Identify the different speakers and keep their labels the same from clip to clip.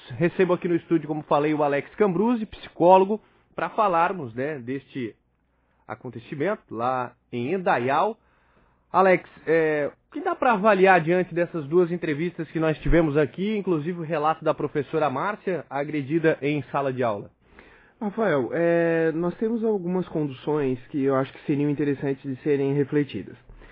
Speaker 1: Recebo aqui no estúdio, como falei, o Alex Cambruzzi, psicólogo, para falarmos, né, deste acontecimento lá em Indaial. Alex, o que dá para avaliar diante dessas duas entrevistas que nós tivemos aqui, inclusive o relato da professora Márcia, agredida em sala de aula?
Speaker 2: Rafael, nós temos algumas conduções que eu acho que seriam interessantes de serem refletidas.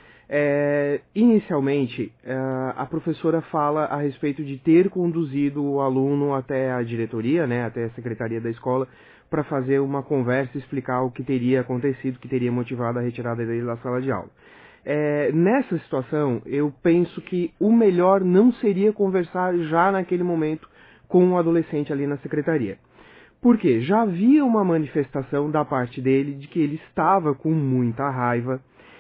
Speaker 2: Inicialmente, a professora fala a respeito de ter conduzido o aluno até a diretoria, né, até a secretaria da escola, para fazer uma conversa e explicar o que teria acontecido, o que teria motivado a retirada dele da sala de aula. Nessa situação, eu penso que o melhor não seria conversar já naquele momento com o adolescente ali na secretaria. Porque já havia uma manifestação da parte dele de que ele estava com muita raiva.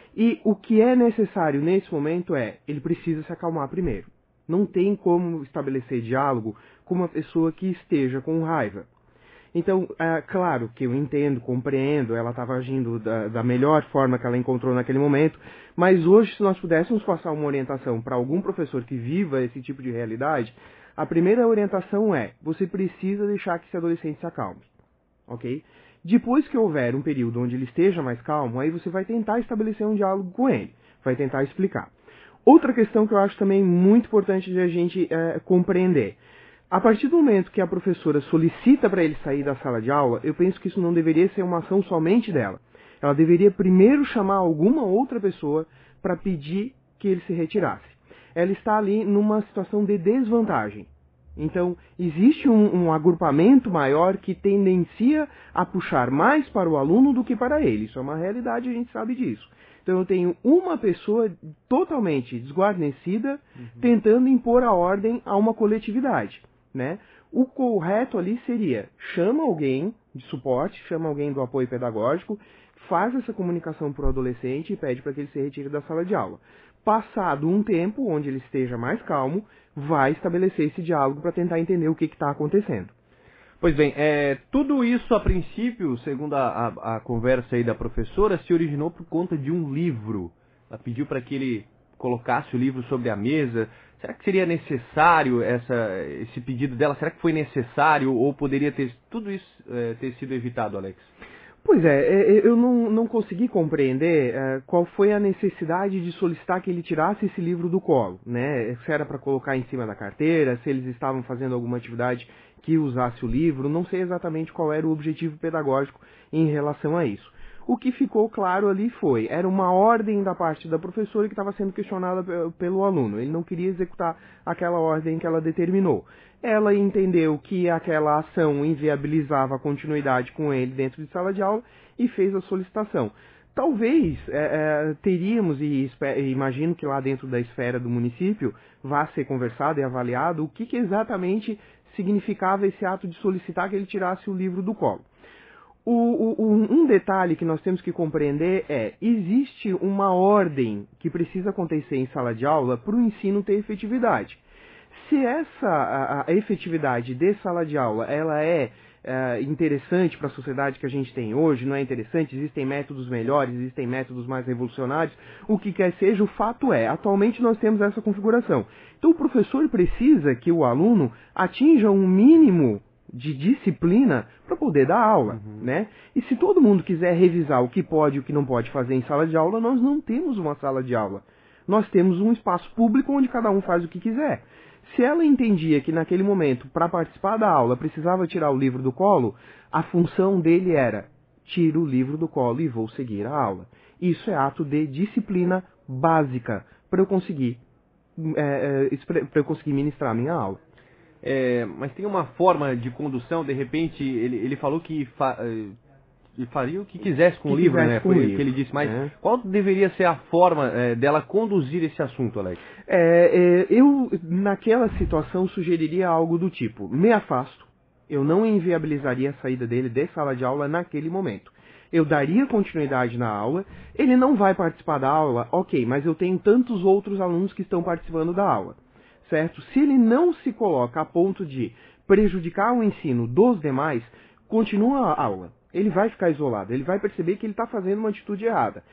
Speaker 2: E o que é necessário nesse momento ele precisa se acalmar primeiro. Não tem como estabelecer diálogo com uma pessoa que esteja com raiva. Então, claro que eu entendo, compreendo, ela estava agindo da melhor forma que ela encontrou naquele momento, mas hoje, se nós pudéssemos passar uma orientação para algum professor que viva esse tipo de realidade, a primeira orientação você precisa deixar que esse adolescente se acalme, ok? Depois que houver um período onde ele esteja mais calmo, aí você vai tentar estabelecer um diálogo com ele, vai tentar explicar. Outra questão que eu acho também muito importante de a gente compreender. A partir do momento que a professora solicita para ele sair da sala de aula, eu penso que isso não deveria ser uma ação somente dela. Ela deveria primeiro chamar alguma outra pessoa para pedir que ele se retirasse. Ela está ali numa situação de desvantagem. Então, existe um agrupamento maior que tendencia a puxar mais para o aluno do que para ele. Isso é uma realidade, a gente sabe disso. Então, eu tenho uma pessoa totalmente desguarnecida tentando impor a ordem a uma coletividade, né? O correto ali seria, chama alguém de suporte, chama alguém do apoio pedagógico, faz essa comunicação para o adolescente e pede para que ele se retire da sala de aula. Passado um tempo, onde ele esteja mais calmo, vai estabelecer esse diálogo para tentar entender o que está acontecendo.
Speaker 1: Pois bem, tudo isso a princípio, segundo a conversa aí da professora, se originou por conta de um livro. Ela pediu para que ele colocasse o livro sobre a mesa. Será que seria necessário esse pedido dela? Será que foi necessário ou poderia ter tudo isso ter sido evitado, Alex?
Speaker 2: Pois eu não consegui compreender qual foi a necessidade de solicitar que ele tirasse esse livro do colo, né? Se era para colocar em cima da carteira, se eles estavam fazendo alguma atividade que usasse o livro, não sei exatamente qual era o objetivo pedagógico em relação a isso. O que ficou claro ali era uma ordem da parte da professora que estava sendo questionada pelo aluno. Ele não queria executar aquela ordem que ela determinou. Ela entendeu que aquela ação inviabilizava a continuidade com ele dentro de sala de aula e fez a solicitação. Talvez teríamos, e imagino que lá dentro da esfera do município vá ser conversado e avaliado o que exatamente significava esse ato de solicitar que ele tirasse o livro do colo. Um detalhe que nós temos que compreender existe uma ordem que precisa acontecer em sala de aula para o ensino ter efetividade. Se a efetividade de sala de aula ela é interessante para a sociedade que a gente tem hoje, não é interessante, existem métodos melhores, existem métodos mais revolucionários, o que quer seja, o fato atualmente nós temos essa configuração. Então o professor precisa que o aluno atinja um mínimo de disciplina para poder dar aula, né? E se todo mundo quiser revisar o que pode e o que não pode fazer em sala de aula, nós não temos uma sala de aula. Nós temos um espaço público onde cada um faz o que quiser. Se ela entendia que naquele momento, para participar da aula, precisava tirar o livro do colo, a função dele era, tiro o livro do colo e vou seguir a aula. Isso é ato de disciplina básica para eu conseguir ministrar a minha aula.
Speaker 1: Mas tem uma forma de condução, de repente, ele falou que faria o que quisesse com o livro, né? Foi o que ele disse, mas qual deveria ser a forma dela conduzir esse assunto, Alex?
Speaker 2: Eu, naquela situação, sugeriria algo do tipo, me afasto, eu não inviabilizaria a saída dele de sala de aula naquele momento. Eu daria continuidade na aula, ele não vai participar da aula, ok, mas eu tenho tantos outros alunos que estão participando da aula. Certo? Se ele não se coloca a ponto de prejudicar o ensino dos demais, continua a aula. Ele vai ficar isolado, ele vai perceber que ele está fazendo uma atitude errada.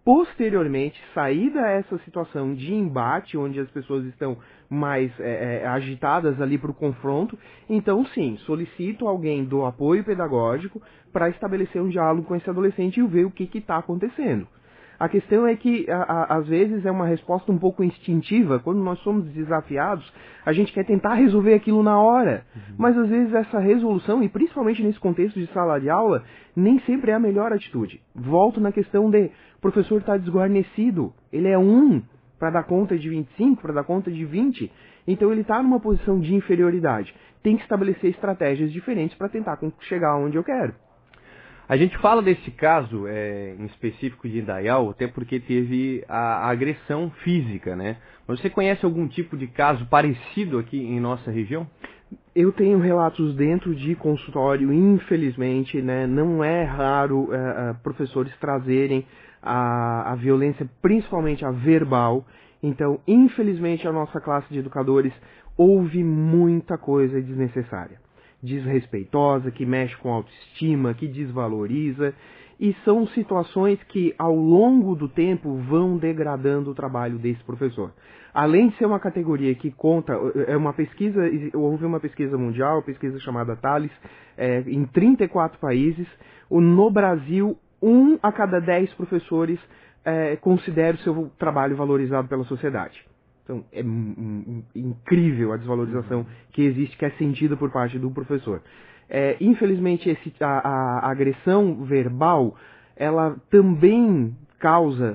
Speaker 2: posteriormente, saída essa situação de embate, onde as pessoas estão mais agitadas ali para o confronto, então sim, solicito alguém do apoio pedagógico para estabelecer um diálogo com esse adolescente e ver o que está acontecendo. A questão é que, às vezes, é uma resposta um pouco instintiva. Quando nós somos desafiados, a gente quer tentar resolver aquilo na hora. Mas, às vezes, essa resolução, e principalmente nesse contexto de sala de aula, nem sempre é a melhor atitude. Volto na questão de o professor está desguarnecido. Ele é 1 para dar conta de 25, para dar conta de 20. Então, ele está numa posição de inferioridade. Tem que estabelecer estratégias diferentes para tentar chegar onde eu quero.
Speaker 1: A gente fala desse caso em específico de Indaial, até porque teve a agressão física, né? Você conhece algum tipo de caso parecido aqui em nossa região?
Speaker 2: Eu tenho relatos dentro de consultório, infelizmente, né? Não é raro professores trazerem a violência, principalmente a verbal. Então, infelizmente, a nossa classe de educadores ouve muita coisa desnecessária, desrespeitosa, que mexe com a autoestima, que desvaloriza, e são situações que ao longo do tempo vão degradando o trabalho desse professor. Além de ser uma categoria que conta, houve uma pesquisa mundial, uma pesquisa chamada Thales, em 34 países, no Brasil, 1 a cada 10 professores considera o seu trabalho valorizado pela sociedade. Então, é incrível a desvalorização que existe, que é sentida por parte do professor. Infelizmente, a agressão verbal, ela também causa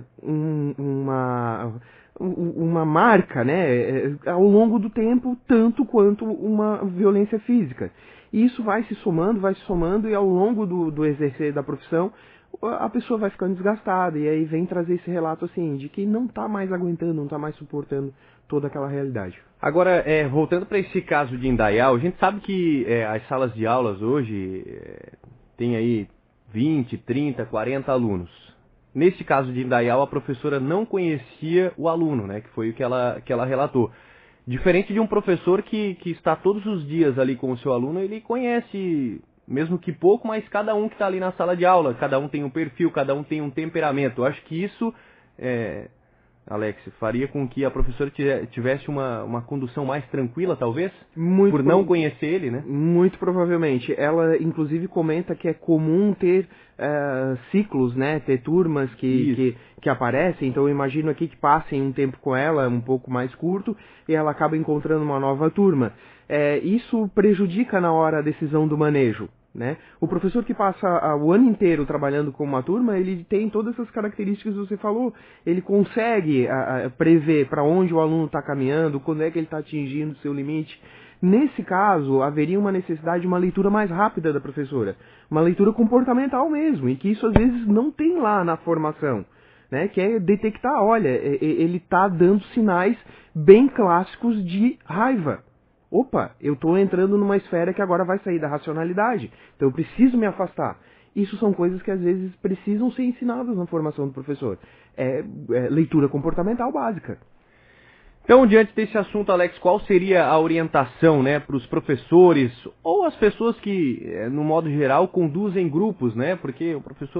Speaker 2: uma marca, né, ao longo do tempo, tanto quanto uma violência física. E isso vai se somando, e ao longo do exercer da profissão, a pessoa vai ficando desgastada, e aí vem trazer esse relato assim, de que não está mais aguentando, não está mais suportando toda aquela realidade.
Speaker 1: Agora, voltando para esse caso de Indaial, a gente sabe que as salas de aulas hoje tem aí 20, 30, 40 alunos. Nesse caso de Indaial, a professora não conhecia o aluno, né, que foi o que ela relatou. Diferente de um professor que está todos os dias ali com o seu aluno, ele conhece, mesmo que pouco, mas cada um que está ali na sala de aula, cada um tem um perfil, cada um tem um temperamento. Eu acho que isso, Alex, faria com que a professora tivesse uma condução mais tranquila, talvez? Por não conhecer ele, né?
Speaker 2: Muito provavelmente. Ela, inclusive, comenta que é comum ter ciclos, né? Ter turmas que aparecem. Então, eu imagino aqui que passem um tempo com ela, um pouco mais curto, e ela acaba encontrando uma nova turma. Isso prejudica na hora a decisão do manejo, né? O professor que passa o ano inteiro trabalhando com uma turma, ele tem todas essas características que você falou. Ele consegue prever para onde o aluno está caminhando, quando é que ele está atingindo o seu limite. Nesse caso, haveria uma necessidade de uma leitura mais rápida da professora, uma leitura comportamental mesmo, e que isso às vezes não tem lá na formação, né? Que é detectar, olha, ele está dando sinais bem clássicos de raiva. Opa, eu estou entrando numa esfera que agora vai sair da racionalidade, então eu preciso me afastar. Isso são coisas que às vezes precisam ser ensinadas na formação do professor. Leitura comportamental básica.
Speaker 1: Então, diante desse assunto, Alex, qual seria a orientação, né, para os professores ou as pessoas que, no modo geral, conduzem grupos, né? Porque o professor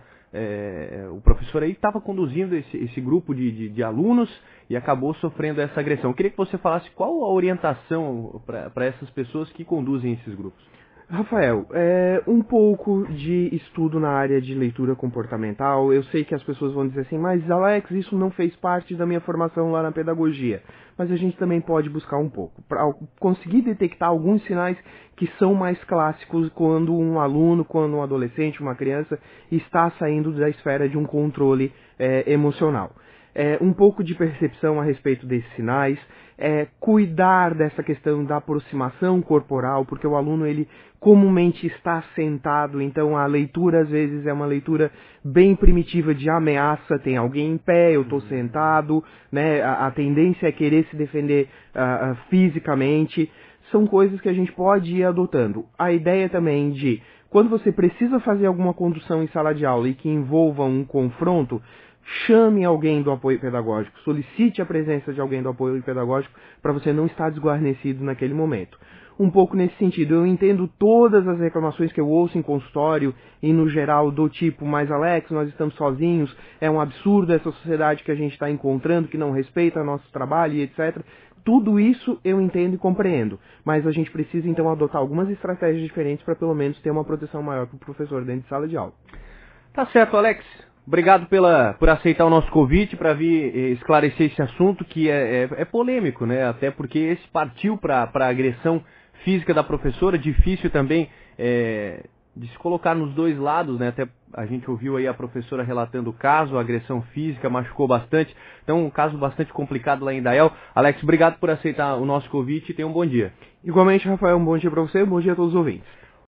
Speaker 1: o professor aí estava conduzindo esse grupo de alunos e acabou sofrendo essa agressão. Eu queria que você falasse qual a orientação para essas pessoas que conduzem esses grupos.
Speaker 2: Rafael, um pouco de estudo na área de leitura comportamental. Eu sei que as pessoas vão dizer assim, mas Alex, isso não fez parte da minha formação lá na pedagogia. Mas a gente também pode buscar um pouco, para conseguir detectar alguns sinais que são mais clássicos quando um aluno, quando um adolescente, uma criança está saindo da esfera de um controle emocional. Um pouco de percepção a respeito desses sinais, cuidar dessa questão da aproximação corporal, porque o aluno ele comumente está sentado, então a leitura às vezes é uma leitura bem primitiva de ameaça, tem alguém em pé, eu estou sentado, né? A tendência é querer se defender fisicamente, são coisas que a gente pode ir adotando. A ideia também de, quando você precisa fazer alguma condução em sala de aula e que envolva um confronto, chame alguém do apoio pedagógico, solicite a presença de alguém do apoio pedagógico para você não estar desguarnecido naquele momento. um pouco nesse sentido. Eu entendo todas as reclamações que eu ouço em consultório e no geral do tipo, mas Alex, nós estamos sozinhos, é um absurdo essa sociedade que a gente está encontrando, que não respeita nosso trabalho e etc. Tudo isso eu entendo e compreendo, mas a gente precisa então adotar algumas estratégias diferentes para pelo menos ter uma proteção maior para o professor dentro de sala de aula.
Speaker 1: Tá certo, Alex. Obrigado por aceitar o nosso convite para vir esclarecer esse assunto que é polêmico, né? Até porque esse partiu para a agressão física da professora, difícil também de se colocar nos dois lados, né? Até a gente ouviu aí a professora relatando o caso, a agressão física machucou bastante, então um caso bastante complicado lá em Indaial. Alex, obrigado por aceitar o nosso convite e tenha um bom dia.
Speaker 2: Igualmente, Rafael, um bom dia para você, um bom dia a todos os ouvintes.